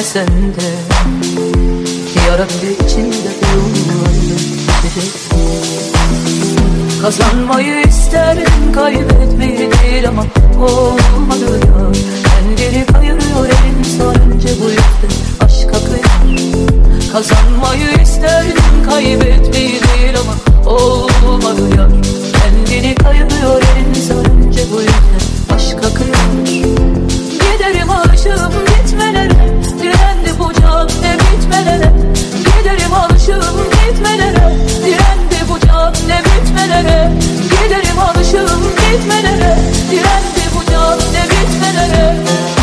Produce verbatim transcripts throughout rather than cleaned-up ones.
istemesen de yara bile içinde durur. Kazanmayı isterim, kaybetmeyi değil ama olmadı ya. Kendini kayırıyor elin sarınca, bu yüzden aşk akıyor. Kazanmayı isterim, kaybetmeyi değil ama olmadı ya. Kendini kayırıyor elin sarınca, bu yüzden aşk akıyor. Giderim alışım gitmelere, direndi bu can ne bitmelere. Giderim alışım gitmelere, direndi bu can ne bitmelere. Giderim alışım gitmelere, direndi bu can ne bitmelere.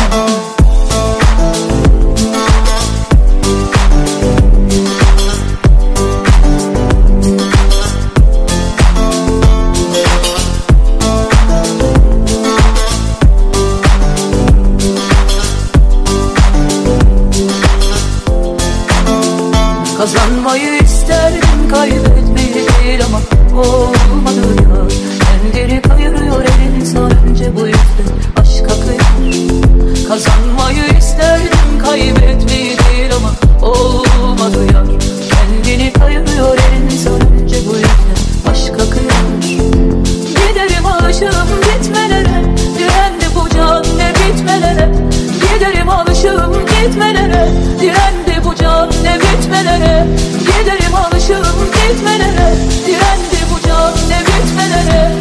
Kazanmayı isterdim, kaybetmeyi değil ama olmadı ya. Kendini kayırıyor elin sarınca, bu yüzden aşk akıyor. Kazanmayı isterdim, kaybetmeyi değil ama olmadı ya. Kendini kayırıyor elin sarınca, bu yüzden aşk akıyor. Giderim alışım gitmelere, direndi bu can ne bitmelere. Giderim alışım gitmelere, direndi bu can ne bitmelere. Giderim alışım gitmelere, direndi bu can ne bitmelere.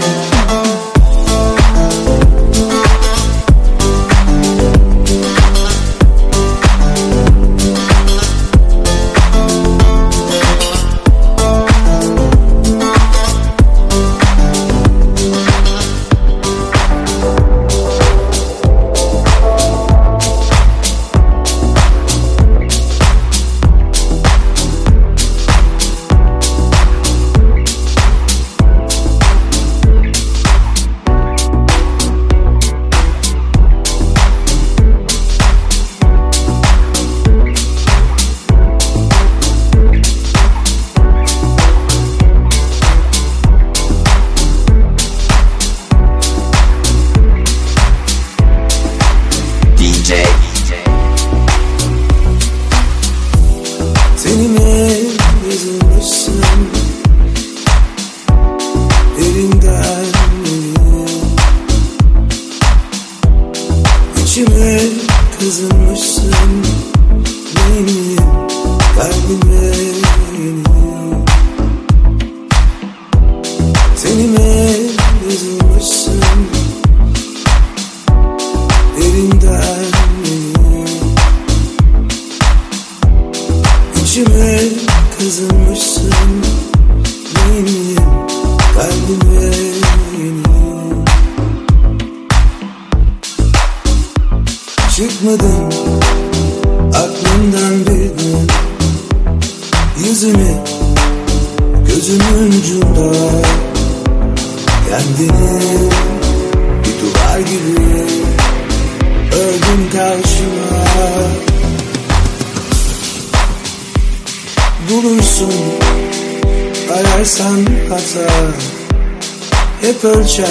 Hep ölçer,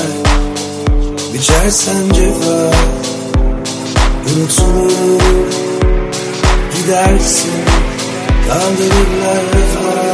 biçersen cefa, unutulur gidersin, kaldırırlar vefa.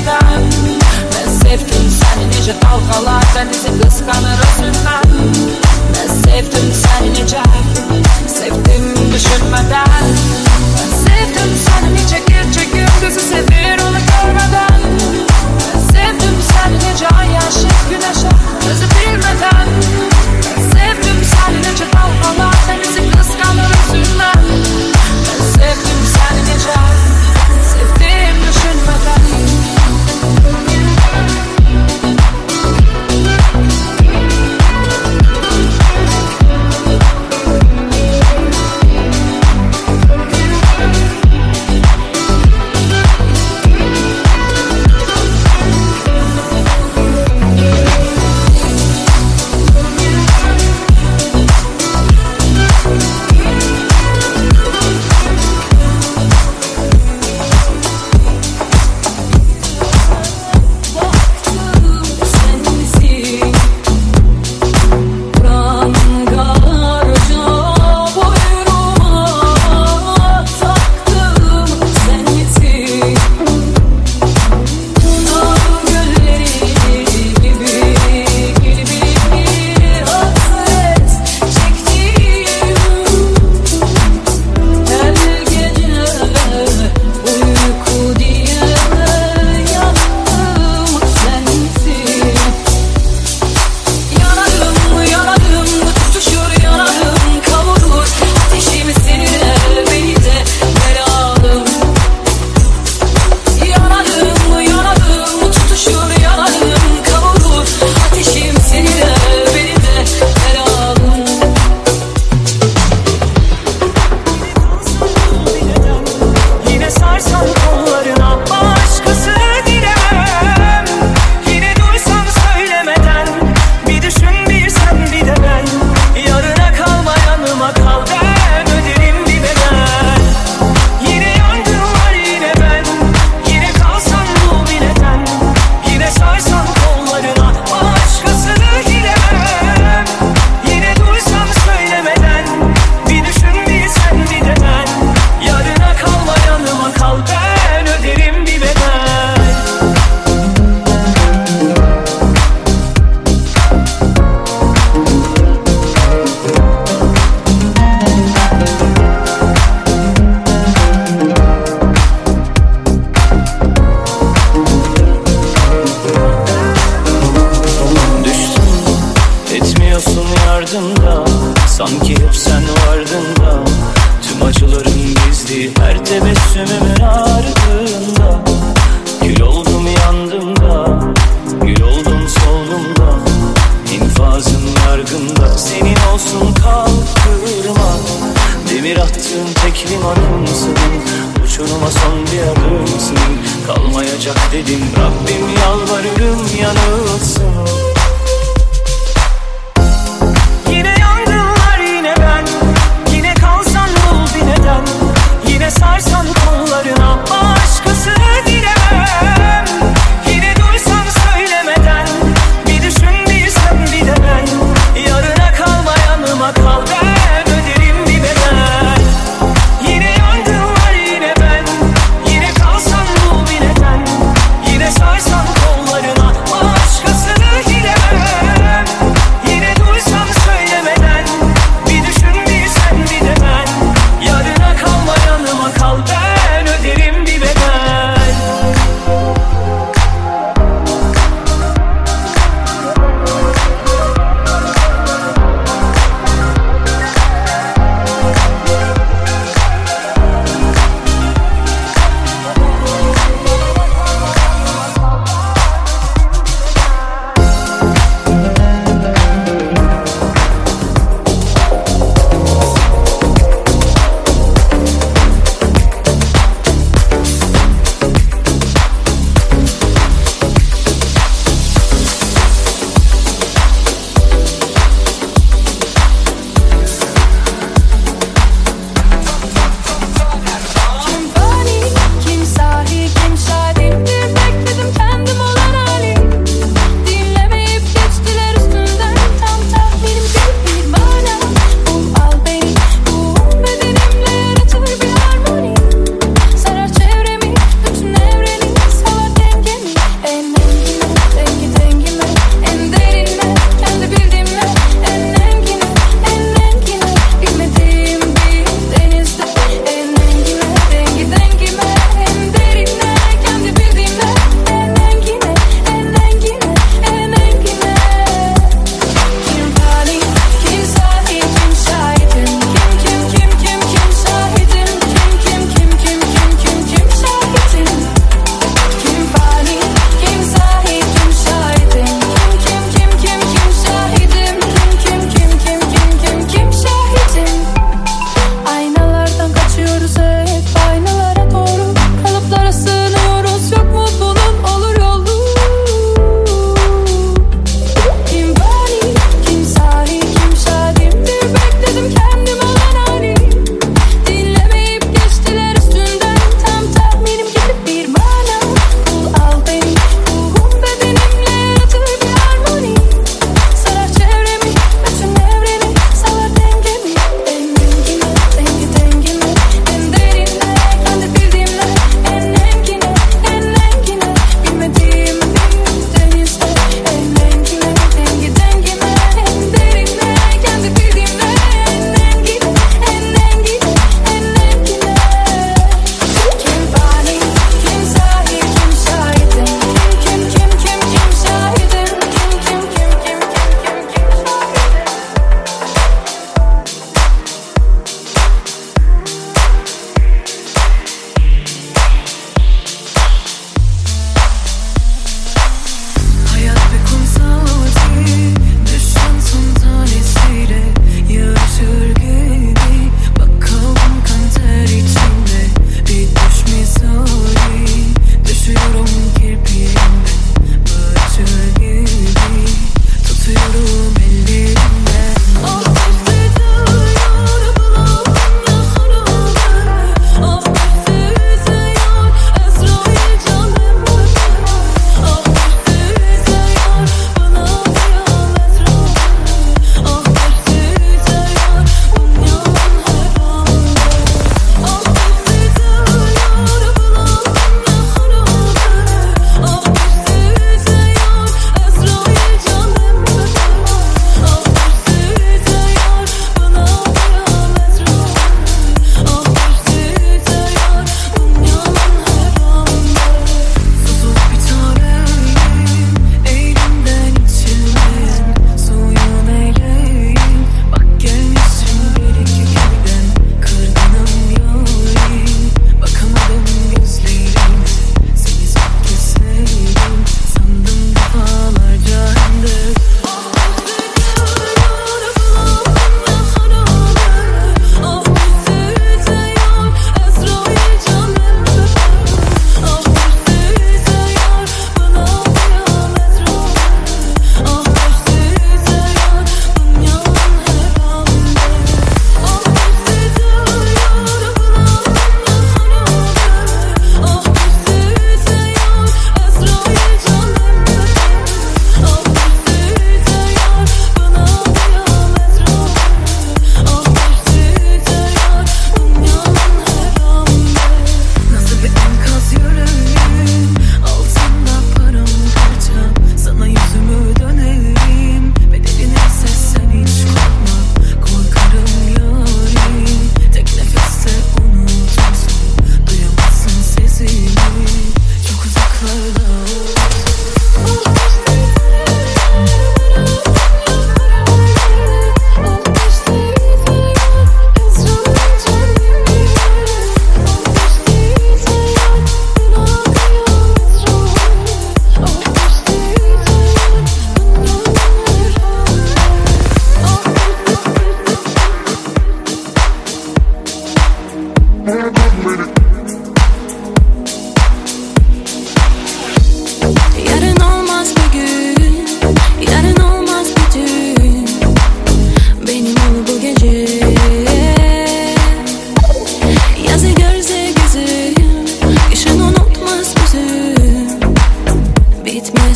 bilmeden. Ben sevdim seni nice dalgalar denizi kıskanır özünden. Ben sevdim seni nice, sevdim düşünmeden. Ben sevdim seni nice gece gündüzü sevir onu görmeden. Ben sevdim seni nice ay aşık güneşe özü bilmeden. Ben sevdim seni nice dalgalar denizi kıskanır özünden. Ben sevdim seni nice, sevdim düşünmeden. Kal ben öderim bir bedel.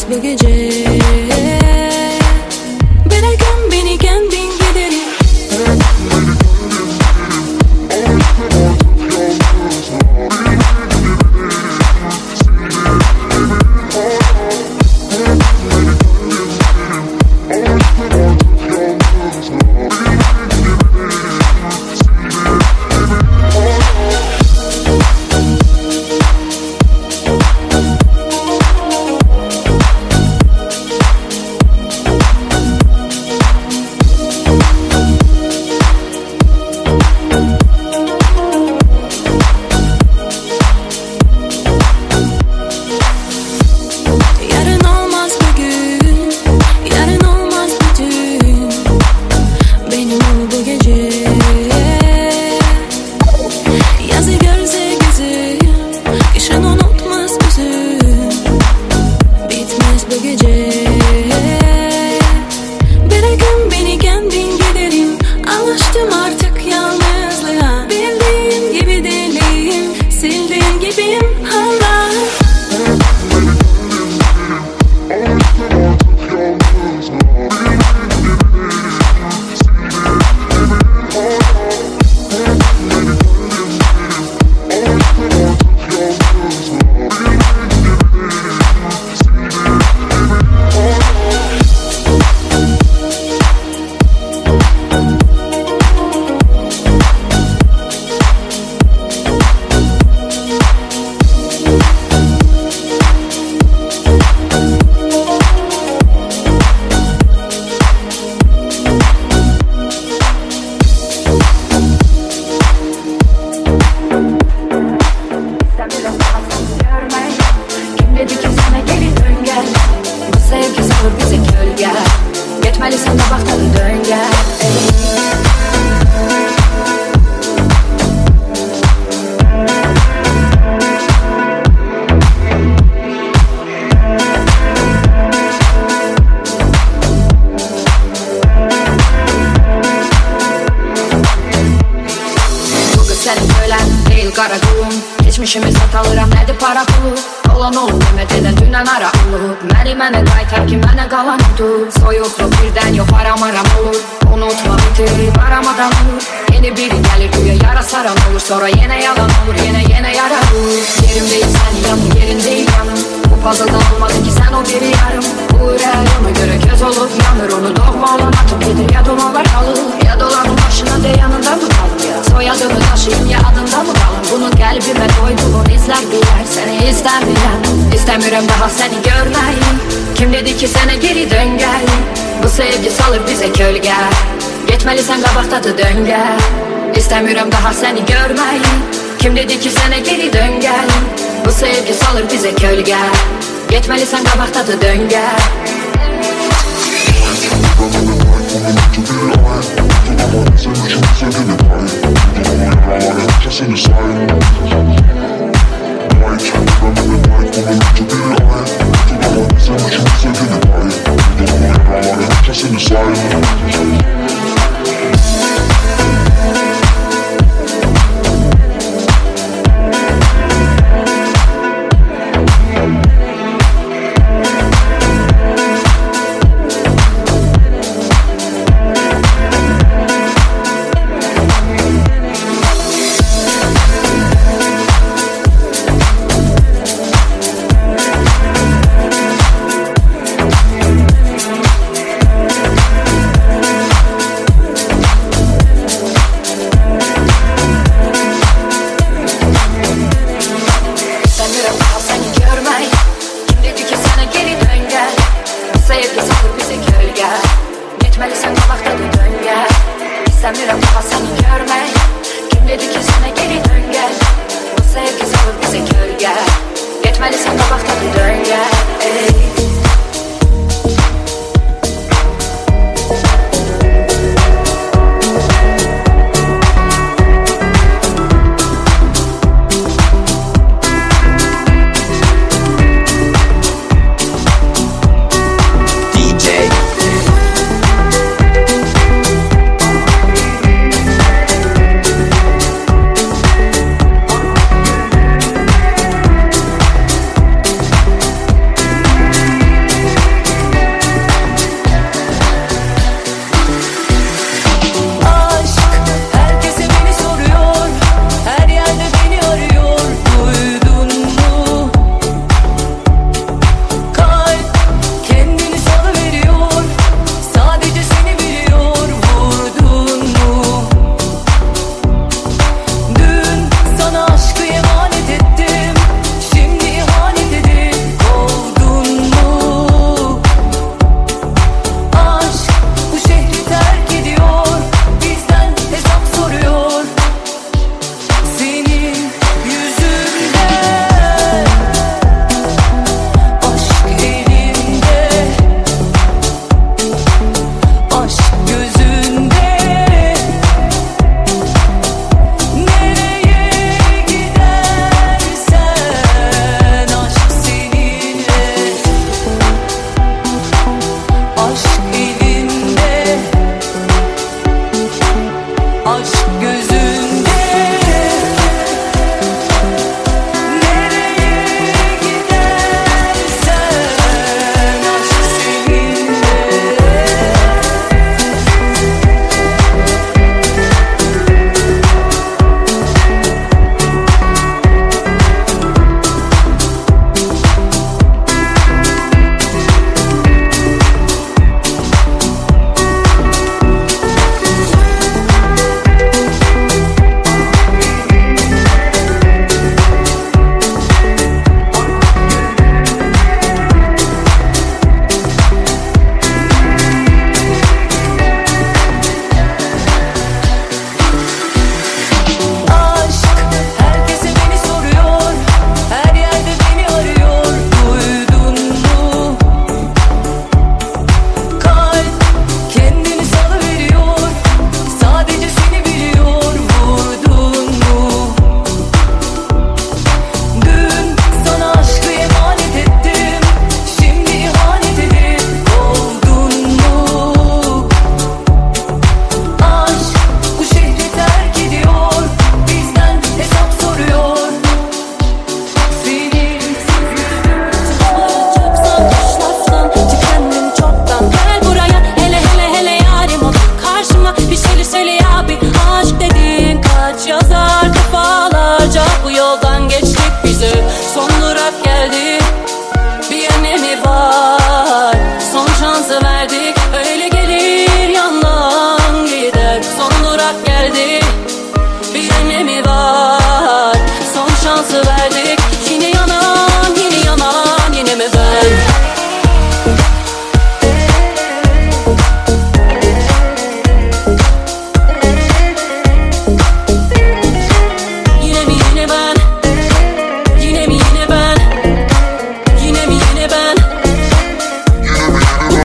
bu gece. Bırakın beni kendin giderim. Geçmişimi satalıram nədir para pulu. Olan olub demədədən dündən ara olub. Məni mənə qaytar ki mənə qalan oldu. Soyuqluq birdən yox aramaram olur. Unutma bitirib aramadan olur. Yeni biri gəlir güya yara saran olur. Sonra yenə yalan olur, yenə yenə yara olur. Yerim deyil sənin yanım, yerin deyil yanım. Bu puzzle'dan olmadı ki sən o biri yarım. Bu ürəyimə görə göz olub yanır. Onu doğma olan atıp gedir ya dumanlar kalır. Ya dolanın başına de yanında mı kalır ya. Soyadını taşıyım ya adında mı kalır. Bunu qəlbimə doyduğun izlər bilər. Səni istəmirəm, istəmirəm daha səni görməyi. Kim dedi ki sənə geri dön gəl. Bu sevgi salır bizə kölgə. Getməlisən qabaqdadır döngə. İstəmirəm daha səni görməyi. Kim dedi ki sənə geri dön gəl. Bu sevgi salır bizə kölgə. Getməlisən qabaqdadır döngə. Seni sayın. White, I'm running with white, woman, to be alive.